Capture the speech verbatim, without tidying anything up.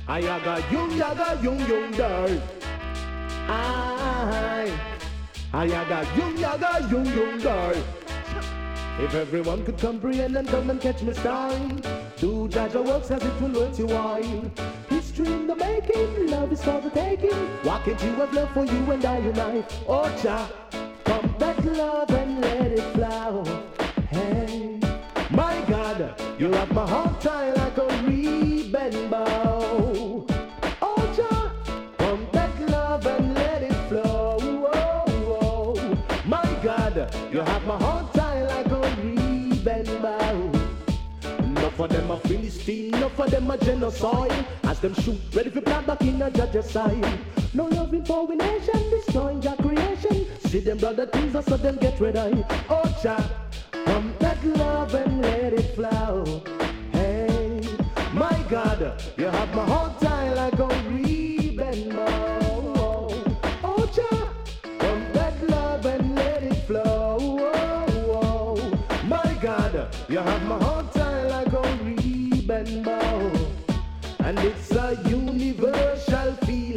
I yaga yung yaga yung yung dirt. I I yaga yung yaga yung yung dirt. If everyone could comprehend and come and catch me style, do Jaja works as it will worth your while. History in the making, love is for the taking. Why can't you have love for you and I unite? Oh Jah, come back love and let it flow. Hey, my God, you have my heart tied like a ribbon bow. Oh Jah, come back love and let it flow. Oh, oh. My God, you have my heart tied like a ribbon bow. Enough of them a Philistine, enough of them a genocide. As them shoot, ready for plant back in a judge's side. No loving for we nation, destroying your creation. See them brother things, so them get red eye. Oh Jah, come back love and let it flow. Hey, my God, you have my heart tied like a ribbon bow. Oh Jah, come back love and let it flow. Oh, oh. My God, you have my heart tied like a ribbon bow. And it's a universal feeling.